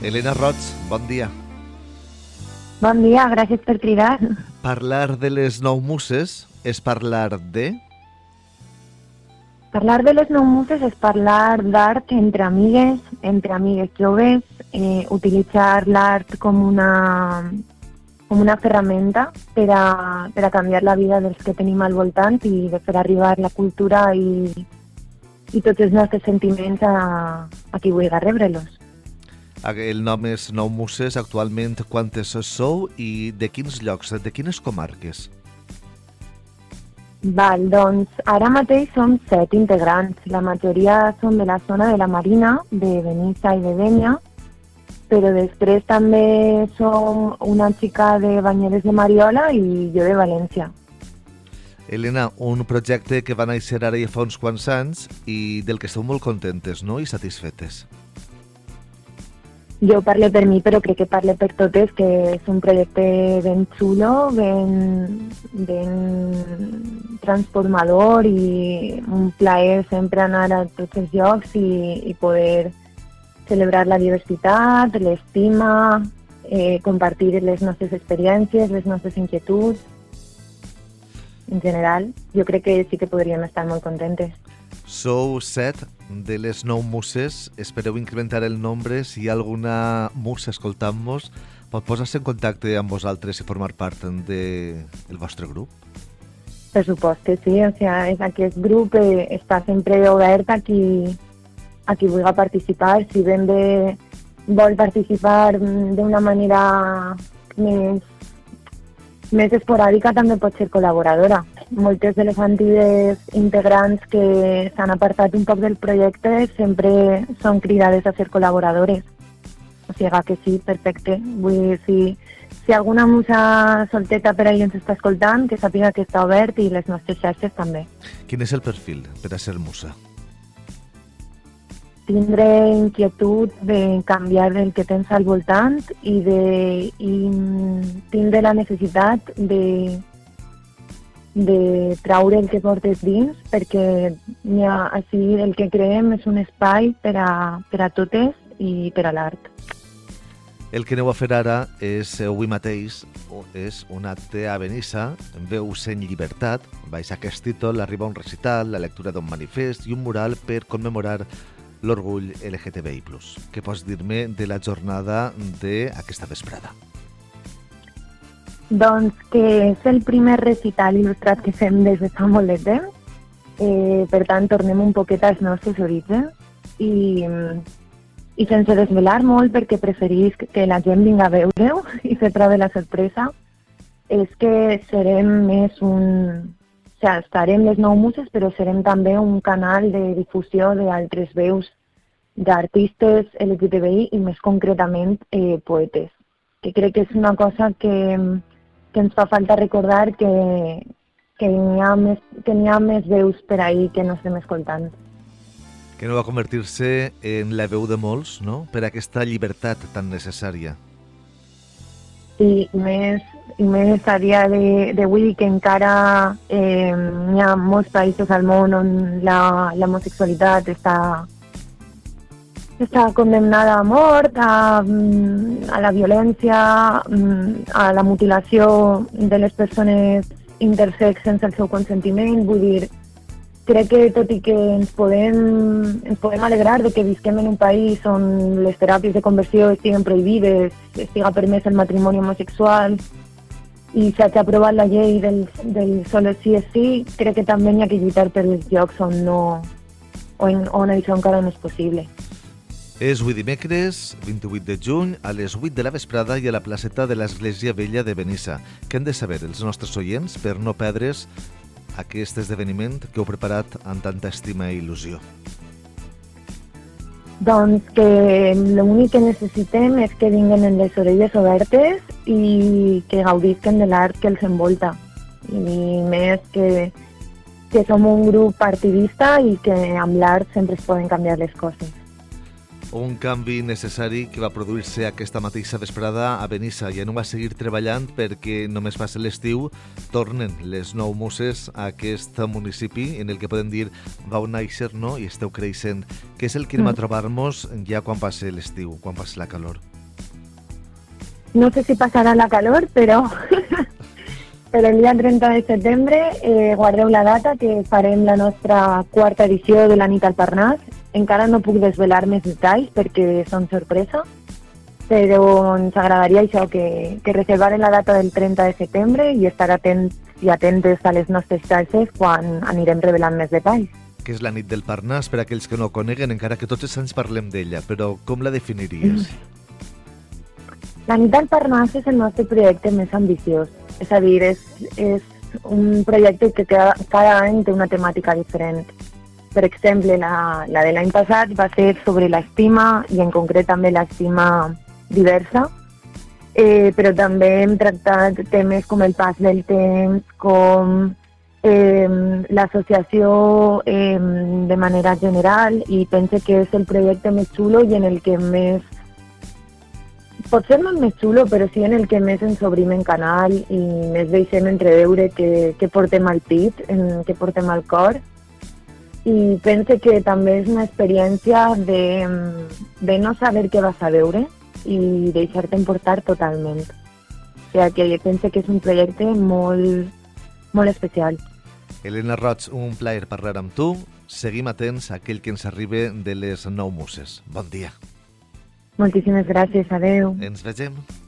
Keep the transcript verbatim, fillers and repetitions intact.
Elena Roig, bon dia. Bon dia, gràcies per cridar. Parlar de les nou muses és parlar de... Parlar de les nou muses és parlar d'art entre amigues, entre amigues joves, eh, utilitzar l'art com una, com una ferramenta per a, per a canviar la vida dels que tenim al voltant i de fer arribar la cultura i, i tots els nostres sentiments a, a qui vulgui rebre-los. El nom és Nou Muses. Actualment, quantes sou i de quins llocs, de quines comarques? Val, doncs ara mateix som set integrants. La majoria són de la zona de la Marina, de Benissa i de Dénia, però després també som una xica de Banyeres de Mariola i jo de València. Elena, un projecte que va néixer ara ja fa uns quants anys i del que esteu molt contentes, no?, i satisfetes. Jo parlo per mi, però crec que parlo per totes, que és un projecte ben xulo, ben, ben transformador i un plaer sempre anar a tots els llocs i, i poder celebrar la diversitat, l'estima, eh, compartir les nostres experiències, les nostres inquietuds. En general, jo crec que sí que podríem estar molt contentes. Sou set de les nou muses. Espereu incrementar el nombre. Si hi ha alguna musa escoltant-nos, pot posar-se en contacte amb vosaltres i formar part del vostre grup? Per supost que sí. O sea, és, aquest grup eh, està sempre obert a qui, a qui vulgui participar. Si ben bé vol participar d'una manera més, més esporàdica, també pot ser col·laboradora. Moltes de les antigues integrants que s'han apartat un poc del projecte sempre són cridades a ser col·laboradores. O sigui que sí, perfecte. Vull dir, si, si alguna musa solteta per ahí ens està escoltant, que sàpiga que està obert i les nostres xarxes també. Quin és el perfil per a ser musa? Tindre inquietud de canviar el que tens al voltant i, de, i tindre la necessitat de de traure el que portes dins, perquè ha, així el que creem és un espai per a, per a totes i per a l'art. El que aneu a fer ara és, avui mateix, és un acte a Benissa, Veus en Llibertat. Baix aquest títol arriba un recital, la lectura d'un manifest i un mural per commemorar l'orgull L G T B I plus. Què pots dir-me de la jornada d'aquesta vesprada? Doncs que és el primer recital il·lustrat que fem des de fa molt de temps. Eh, per tant, tornem un poquet als nostres orígens i, i sense desvelar molt, perquè preferís que la gent vinga a veure-ho i se trobi la sorpresa, és que serem més un... O sigui, estarem les nou muses, però serem també un canal de difusió d'altres veus d'artistes L G T B I i més concretament eh, poetes. Que crec que és una cosa que... que ens fa falta recordar que, que n'hi ha, més, que n'hi ha més veus per ahí que no estem escoltant. Que no va convertir-se en la veu de molts, no?, per aquesta llibertat tan necessària. Sí, i més, i més a dia d'avui, que encara eh, hi ha molts països al món on la, l'homosexualitat està, està condemnada a mort, a, a la violència, a la mutilació de les persones intersex sense el seu consentiment. Vull dir, crec que tot i que ens podem, ens podem alegrar de que visquem en un país on les teràpies de conversió estiguen prohibides, estiga permès el matrimoni homosexual i s'hagi aprovat la llei del, del solo sí és sí, crec que també hi ha que lluitar per els llocs on, no, on, on això encara no és possible. És avui dimecres, vint-i-vuit de juny, a les vuit de la vesprada i a la placeta de l'Església Vella de Benissa. Què han de saber els nostres oients per no perdre's aquest esdeveniment que heu preparat amb tanta estima i il·lusió? Doncs que l'únic que necessitem és que vinguen amb les orelles obertes i que gaudisquen de l'art que els envolta. I més que, que som un grup partidista i que amb l'art sempre es poden canviar les coses. Un canvi necessari que va produir-se aquesta mateixa vesprada a Benissa i no va seguir treballant perquè només passa l'estiu, tornen les nou muses a aquest municipi en el que podem dir vau néixer, no?, i esteu creixent. Què és el que anem a trobar-nos ja quan passi l'estiu, quan passi la calor? no sé si passarà la calor, però, però el dia trenta de setembre eh, guardeu la data que farem la nostra quarta edició de la nit al Parnàs. Encara no puc desvelar més detalls perquè són sorpresa, però ens agradaria això, que, que reservaren la data del trenta de setembre i estar atents i atentes a les nostres xarxes quan anirem revelant més detalls. Què és la nit del Parnàs per a aquells que no coneguen, encara que tots els anys parlem d'ella, però com la definiries? La nit del Parnàs és el nostre projecte més ambiciós, és a dir, és, és un projecte que cada, cada any té una temàtica diferent. Per exemple, la, la de l'any passat va ser sobre l'estima i en concret també l'estima diversa, eh, però també hem tractat temes com el pas del temps, com eh, l'associació eh, de manera general, i pense que és el projecte més xulo i en el que més, potser no el més xulo, però sí en el que més ens obrim en canal i més deixem entreveure que, que portem al pit, en, que portem al cor. I pense que també és una experiència de, de no saber què vas a veure i deixar-te emportar totalment. O sigui que jo penso que és un projecte molt, molt especial. Helena Roig, un plaer parlar amb tu. Seguim atents a aquell que ens arribi de les nou muses. Bon dia. Moltíssimes gràcies, adeu. Ens vegem.